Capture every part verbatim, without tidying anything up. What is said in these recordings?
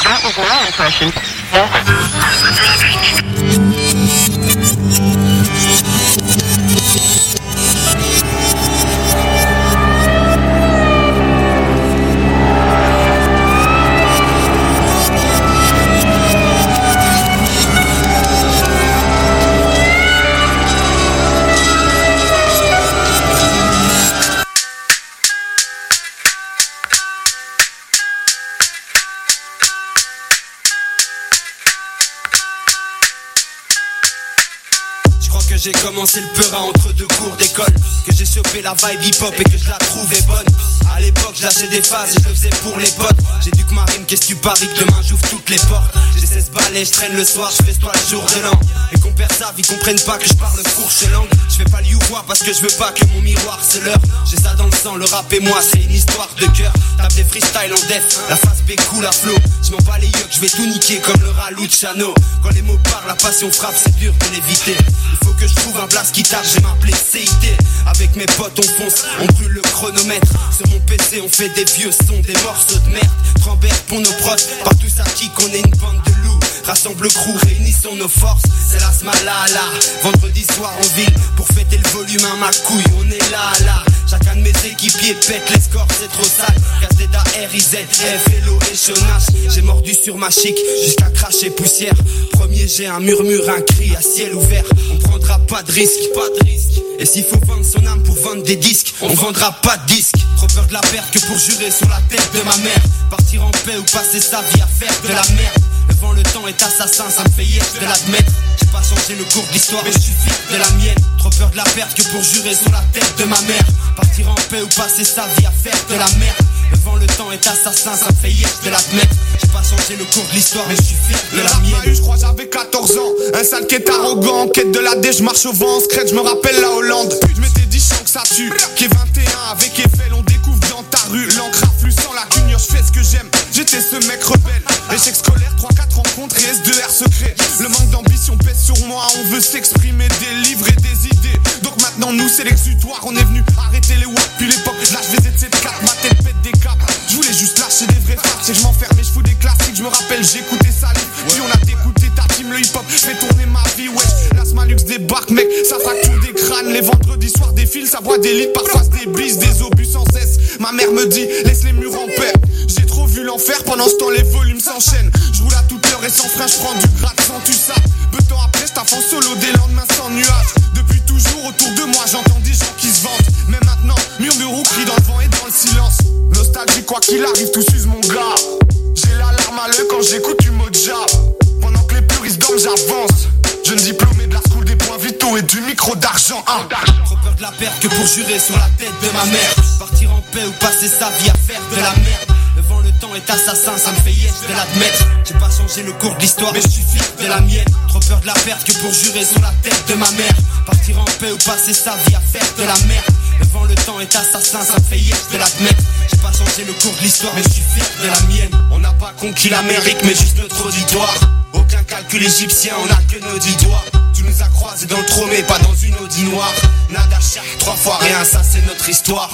That was my impression. J'ai commencé le peurin entre deux cours d'école, que j'ai chopé la vibe hip-hop et que je la trouvais bonne. À l'époque je lâchais des phases et je le faisais pour les potes. J'ai dû que ma rime, qu'est-ce que tu paries que demain j'ouvre toutes les portes. J'ai seize balais, je traîne le soir, je fais toi le jour de l'an. Mes compères savent, ils comprennent pas que je parle fourche langue. Je fais pas voir parce que je veux pas que mon miroir se leurre. J'ai ça dans le sang, le rap et moi c'est une histoire de cœur. Tape des freestyle en def, la face B cool à flot. Je m'en bats les yeux, je vais tout niquer comme le rat Luciano. Quand les mots parlent, la passion frappe, c'est dur de l'éviter. Il faut que je trouve un blast qui tape, j'ai m'appelé C I T. Avec mes potes on fonce, on brûle le chronomètre. Sur mon P C on fait des vieux sons, des morceaux de merde. Trambert pour nos prods, partout ça kick, on est une bande de loups. Rassemble crew, réunissons nos forces, c'est la smalala. Vendredi soir en ville, pour fêter le volume à ma couille, on est là là. Chacun de mes équipiers pète les scores, c'est trop sale. Gazeta, R I Z, F, L O et Chonache. J'ai mordu sur ma chic, jusqu'à cracher poussière. Premier j'ai un murmure, un cri à ciel ouvert. On prendra pas de risque, pas de risque. Et s'il faut vendre son âme pour vendre des disques, on vendra pas de disques. Trop peur de la perte que pour jurer sur la tête de ma mère. Partir en paix ou passer sa vie à faire de la merde. Le vent, le temps est assassin, ça me fait hier de l'admettre. J'ai pas changé le cours de l'histoire, mais je suis fier de la mienne. Trop peur de la perte que pour jurer sur la tête de ma mère. Partir en paix ou passer sa vie à faire de la merde. Le vent, le temps est assassin, ça me fait hier de l'admettre. J'ai pas changé le cours de l'histoire, mais je suis fier de la mienne. Je crois j'avais quatorze ans, un sale qui est arrogant. En quête de la D, je marche au vent, en secret, je me rappelle la Hollande. Je m'étais dit chant que ça tue, qui est vingt et un avec Eiffel, on découvre dans ta rue. L'encre afflue sans la cugnure, je fais ce que j'aime. J'étais ce mec rebelle, échec scolaire, trois quatre rencontres et S deux R secret. Le manque d'ambition pèse sur moi, on veut s'exprimer, délivrer des idées. Donc maintenant nous c'est l'exutoire, on est venu arrêter les waps. Puis l'époque, là je faisais de cette carte, ma tête pète des caps. Je voulais juste lâcher des vrais facts, c'est que je m'enferme et je fous des classiques. Je me rappelle, j'écoutais Salif, puis on a dégoûté ta team, le hip hop fait tourner ma vie, wesh. Las Malux débarque, mec, ça fracture des crânes. Les vendredis soirs défilent, ça boit des litres, parfois se déblisse, des obus sans cesse. Ma mère me dit, laisse les murs en paix. J'ai trop vu l'enfer, pendant ce temps les volumes s'enchaînent. Je roule à toute heure et sans frein, je prends du gratte sans tu ça. Peu de temps après, je taffe en solo, des lendemains sans nuages. Depuis toujours autour de moi, j'entends des gens qui se vantent. Mais maintenant, murmure ou crie dans le vent et dans le silence. Nostalgie, quoi qu'il arrive, tout s'use mon gars. J'ai la larme à l'œil quand j'écoute du mot jab. Pendant que les puristes dorment, j'avance. Jeune diplômé de la school des points vitaux et du micro d'argent. Hein. Trop peur de la perte que pour jurer sur la tête de ma mère. Partir en paix ou passer sa vie à faire de la merde. Le vent, le temps est assassin, ça me fait yes de l'admettre. J'ai pas changé le cours de l'histoire, mais je suis fier de la mienne. Trop peur de la perte que pour jurer sur la tête de ma mère. Partir en paix ou passer sa vie à faire de la merde. Le vent, le temps est assassin, ça me fait yes de l'admettre. J'ai pas changé le cours de l'histoire, mais je suis fier de la mienne. On n'a pas conquis l'Amérique, mais juste notre auditoire. Aucun calcul égyptien, on a que nos dix doigts. Tu nous as croisés dans le trou, mais pas dans une Audi noire. Nada cher, trois fois rien, ça c'est notre histoire.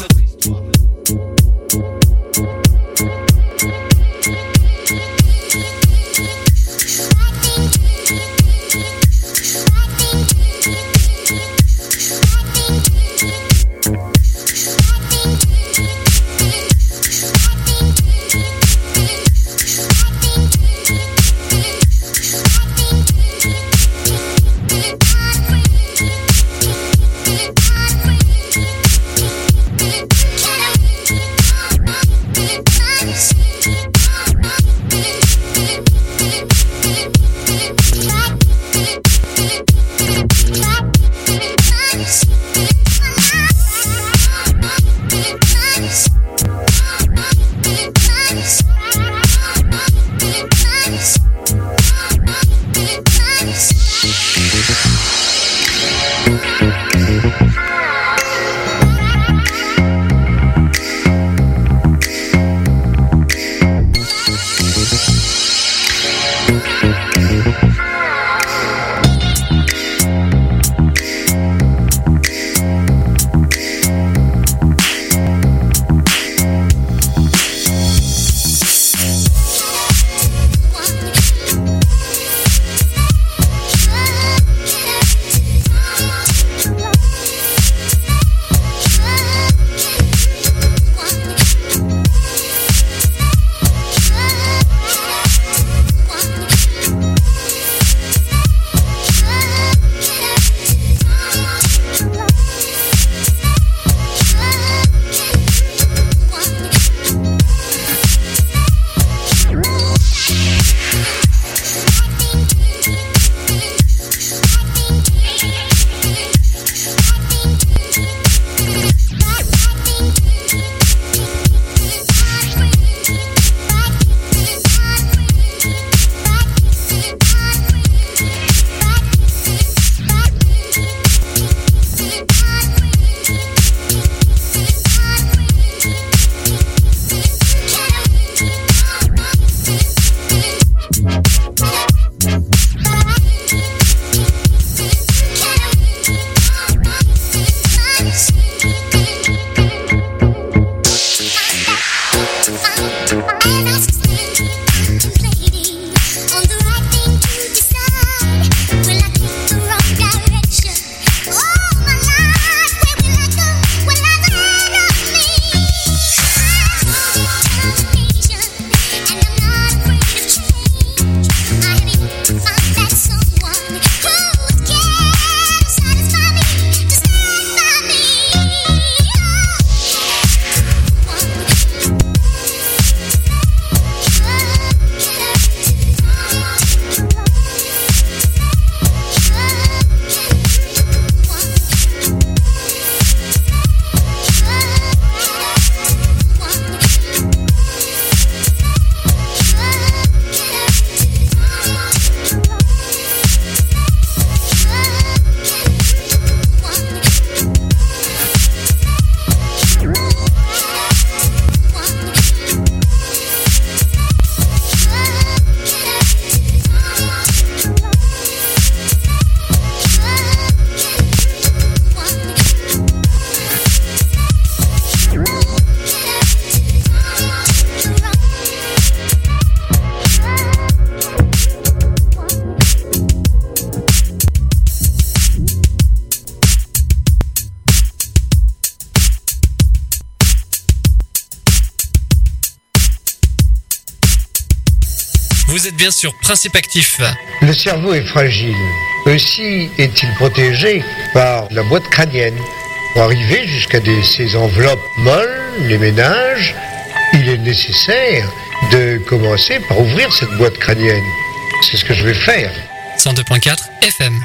Vous êtes bien sur Principe Actif. Le cerveau est fragile. Aussi est-il protégé par la boîte crânienne. Pour arriver jusqu'à des, ces enveloppes molles, les ménages, il est nécessaire de commencer par ouvrir cette boîte crânienne. C'est ce que je vais faire. cent deux point quatre F M.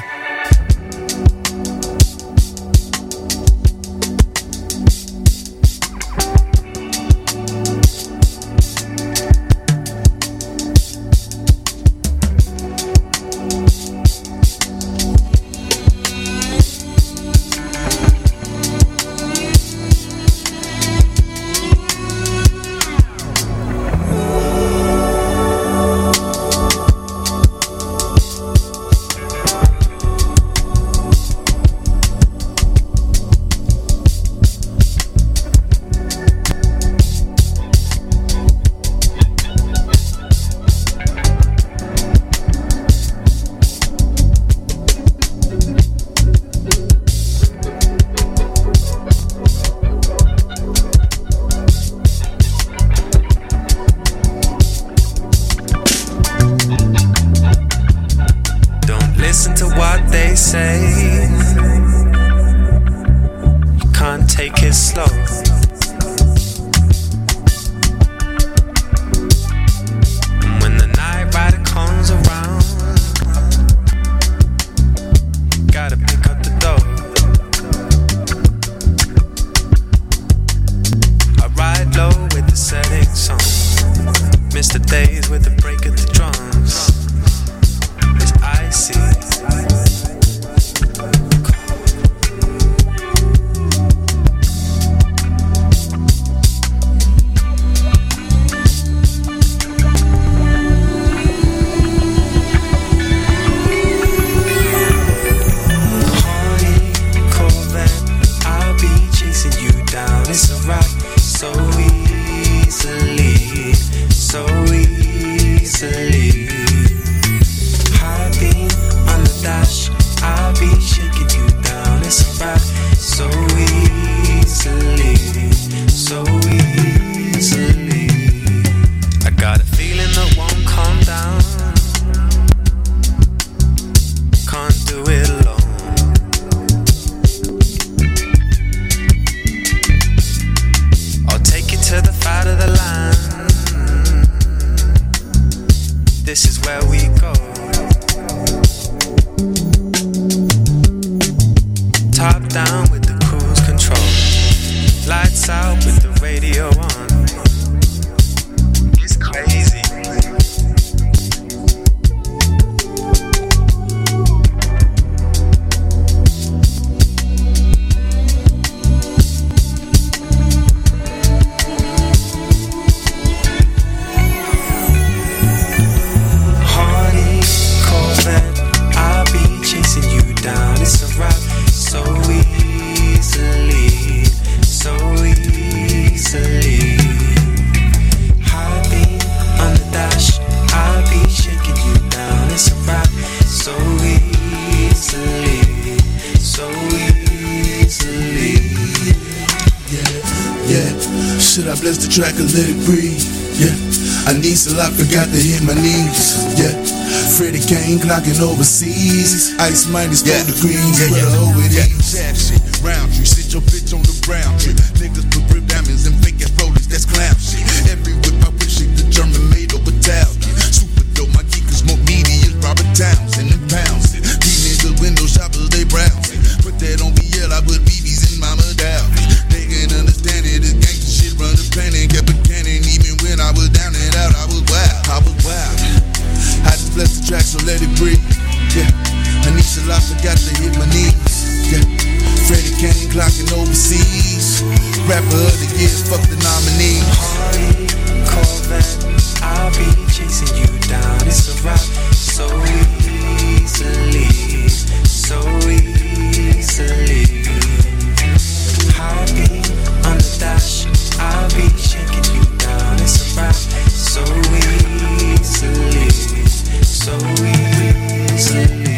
Track and let it breathe, yeah. I need some, I forgot to hit my knees, yeah. Freddie Kane clocking overseas. Ice minus four yeah. degrees, yeah, yeah, yeah. over yeah. these. Jab shit, round tree, sit your bitch on the brown tree. Niggas put rib diamonds and fake ass rollers, that's clown shit. Every whip I wish it the German made over Italian. Super dope, my geekers smoke medias, Robert Townsend and pounds it. These niggas window shoppers, they browse it. Put that on B L, I put B Bs in Mama Dow. They can understand it, this gangsta shit run the planet, kept a cannon. Even when I was down and out, I was wild, I was wild. I just blessed the track, so let it breathe, yeah. Anisha Lop forgot to hit my knees, yeah. Freddie Kane clocking overseas. Rapper of the year, fuck the nominee. Hardy, Corvette, I'll be chasing you down. It's a rock so easily, so easily. Hardy, on the dash, I'll be shaking you down. It's a rock so easily, so easily.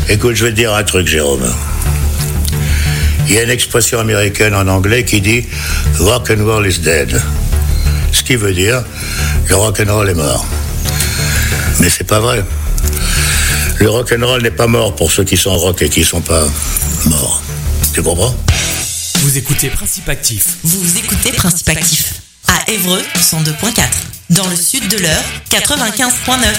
Écoute, je vais te dire un truc, Jérôme. Il y a une expression américaine en anglais qui dit « rock and roll is dead ». Ce qui veut dire « le rock and roll est mort ». Mais c'est pas vrai. Le rock and roll n'est pas mort pour ceux qui sont rock et qui sont pas morts. Tu comprends ? Vous écoutez Principe Actif. Vous écoutez Principe Actif. À Évreux, cent deux point quatre. Dans le sud de l'Eure, quatre-vingt-quinze point neuf.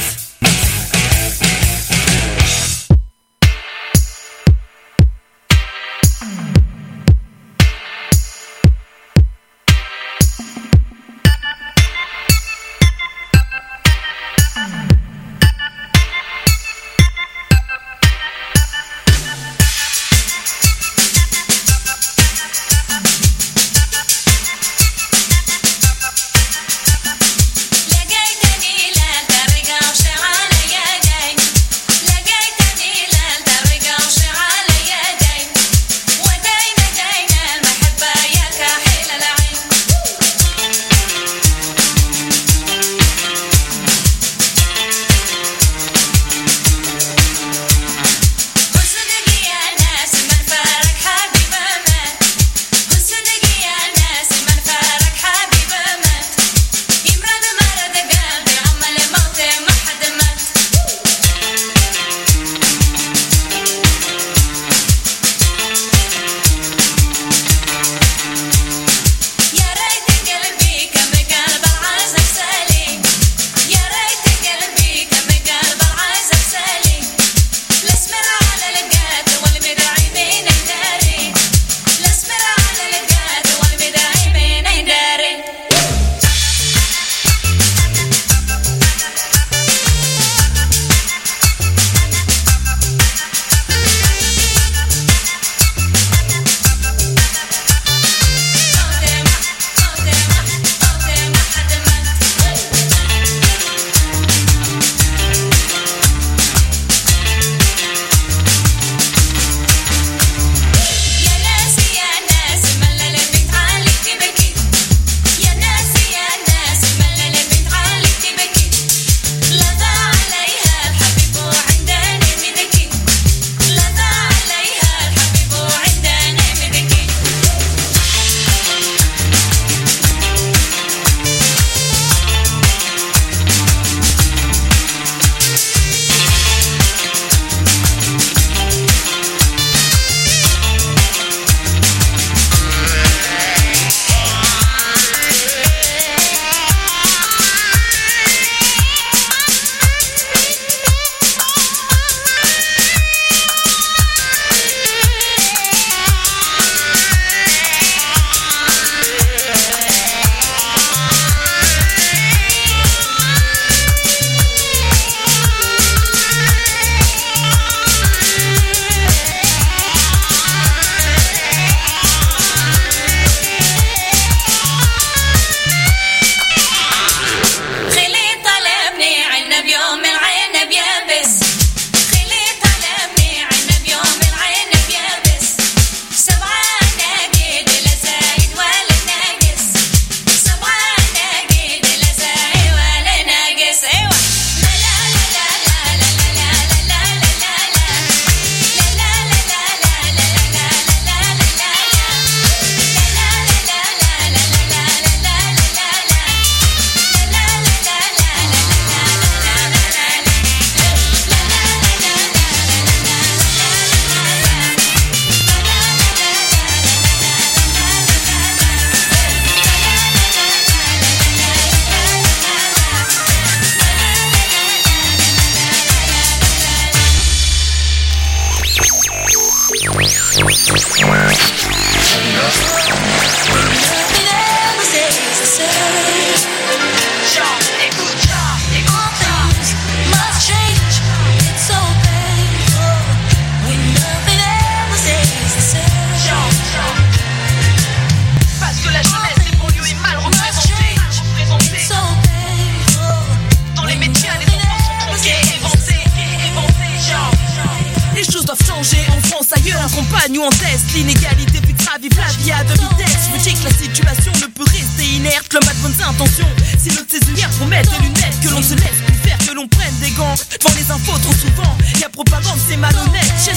campagne où on teste l'inégalité puis ravive la vie à deux vitesses. Je me dis que la situation ne peut rester inerte. L'homme a de bonnes intentions, c'est notre saisonnière pour mettre des lunettes. Que l'on se laisse plus faire, que l'on prenne des gants. Devant les infos trop souvent, y'a propagande, c'est malhonnête.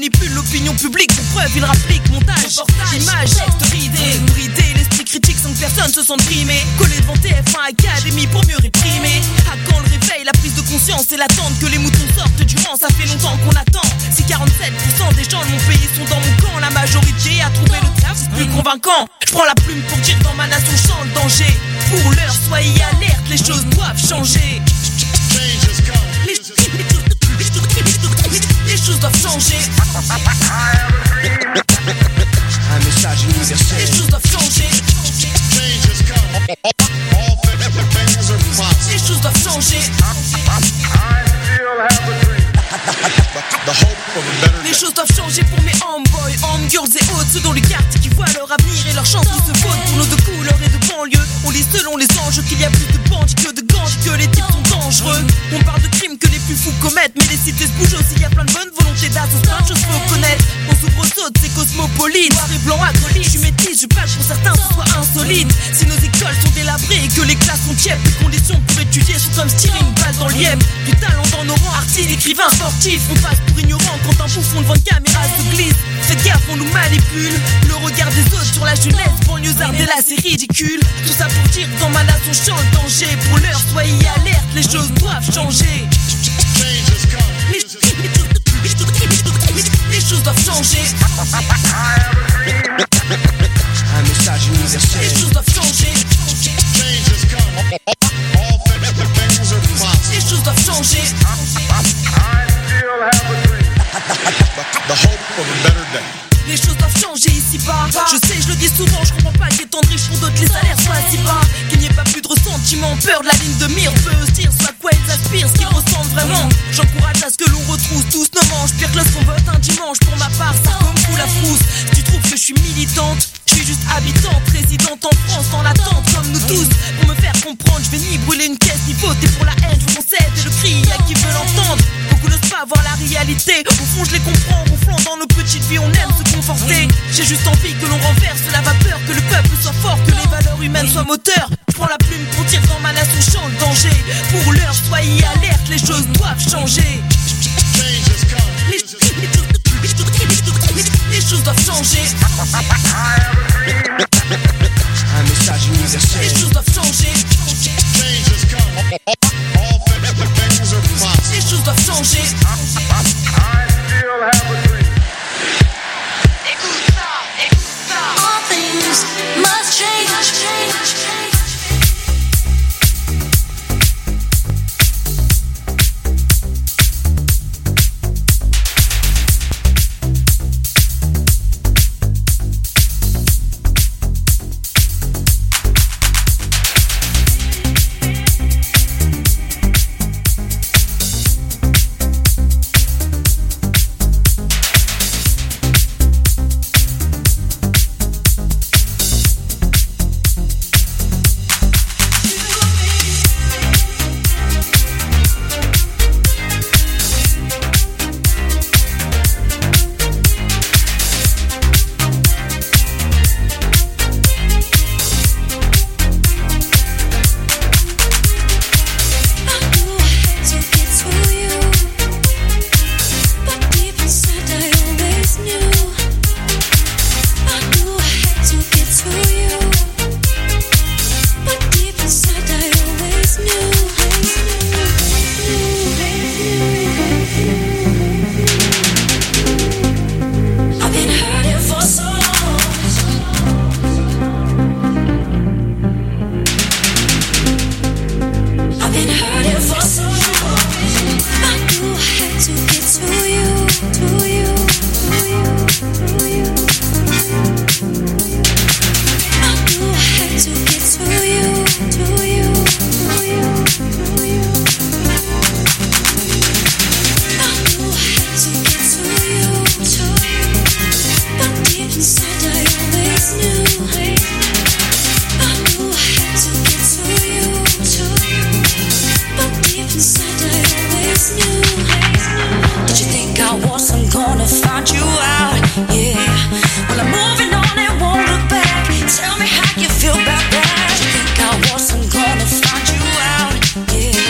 manipule l'opinion publique. Pour preuve, il rapplique montage, image, texte ridé. Bridé, l'esprit critique sans que personne se sente brimé. Collé devant T F un Academy pour mieux réprimer. À quand le réveil, la prise de conscience et l'attente que les moutons sortent du rang, ça fait longtemps qu'on attend. Si quarante-sept pour cent des gens de mon pays sont dans mon camp, la majorité a trouvé le terme, c'est plus convaincant. Je prends la plume pour dire dans ma nation chante le danger. Pour l'heure, soyez alerte, les choses doivent changer. Les, les choses doivent changer. Un message universel. Les choses doivent changer. Les choses doivent changer. Les choses doivent changer pour mes homeboys, homegirls et autres, ceux dans les quartiers qui voient leur avenir et leur chance qui se votent pour nos deux couleurs et de banlieue. On lit selon les enjeux qu'il y a plus de bandits que de gangs, que les types sont dangereux. On parle de crimes que les plus fous commettent, mais les cités se bougent aussi, y a plein de bonnes volontés d'assaut, plein de choses faut connaître. On s'ouvre aux autres, c'est cosmopolite, noir et blanc acolyte. Je suis métisse, je parle pour certains, ce soit insolite. Si nos écoles sont délabrées et que les classes sont tièdes, les conditions pour étudier sont comme se tirer une balle dans le lièvre. Du talent dans nos rangs, artistes, écrivains, sportifs. On passe pour ignorants quand un bouffon devant une caméra se glisse. Faites gaffe, on nous manipule. Le regard des autres sur la jeunesse, banlieusarde et là c'est ridicule. Tout ça pour dire dans ma nation chante le danger. Pour l'heure, soyez alerte, les choses doivent changer. Les, les choses doivent changer. Un message universel. Les choses doivent changer. Les choses doivent changer. Les choses doivent changer ici-bas. Je sais, je le dis souvent, je comprends pas qu'étant riche pour d'autres les salaires soient si bas. Qu'il n'y ait pas plus de ressentiment, peur de la ligne de mire. Peu se dire soit quoi ils aspirent, ce qu'ils ressentent vraiment. J'encourage à ce que l'on retrouve tous nos manches. Pire que lorsqu'on vote un dimanche, pour ma part, ça comme fou la frousse. Si tu trouves que je suis militante, je suis juste habitante, résidente en France, dans l'attente, comme nous tous. Pour me faire comprendre, je vais ni brûler une caisse, ni voter pour la haine. Je concède et le cri à qui veut l'entendre. Beaucoup n'osent pas voir la réalité. Au fond, je les comprends, ronflant dans nos petites vies, on aime se conforter. J'ai juste envie que l'on renverse la vapeur, que le peuple soit fort, que les valeurs humaines soient moteurs. Je prends la plume pour dire dans ma nation chante le danger. Pour l'heure, soyez alerte, les choses doivent changer. Les, les choses doivent changer. Un message universel. Les choses doivent changer. Les choses doivent changer. Écoute ça, écoute ça. All things must change.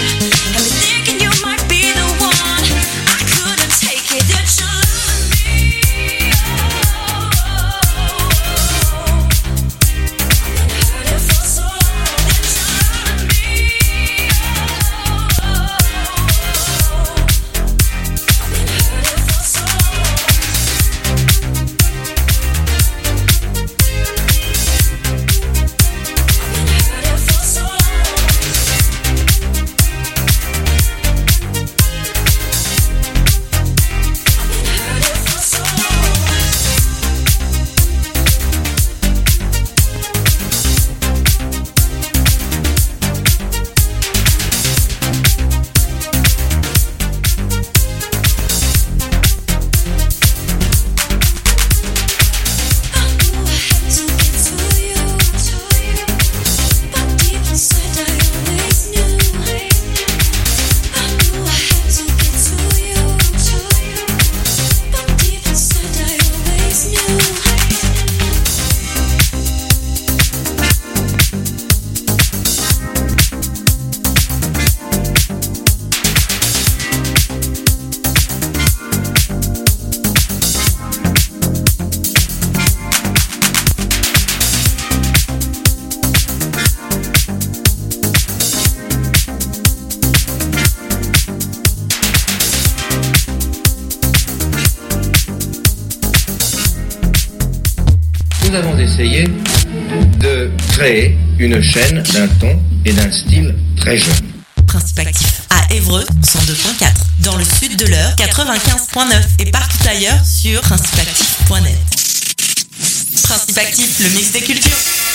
Take it that you love me. nous avons essayé de créer une chaîne d'un ton et d'un style très jeune. Principe Actif à Évreux, cent deux point quatre. Dans le sud de l'Eure, quatre-vingt-quinze point neuf. Et partout ailleurs sur principe actif point net. Principe Actif, le mix des cultures.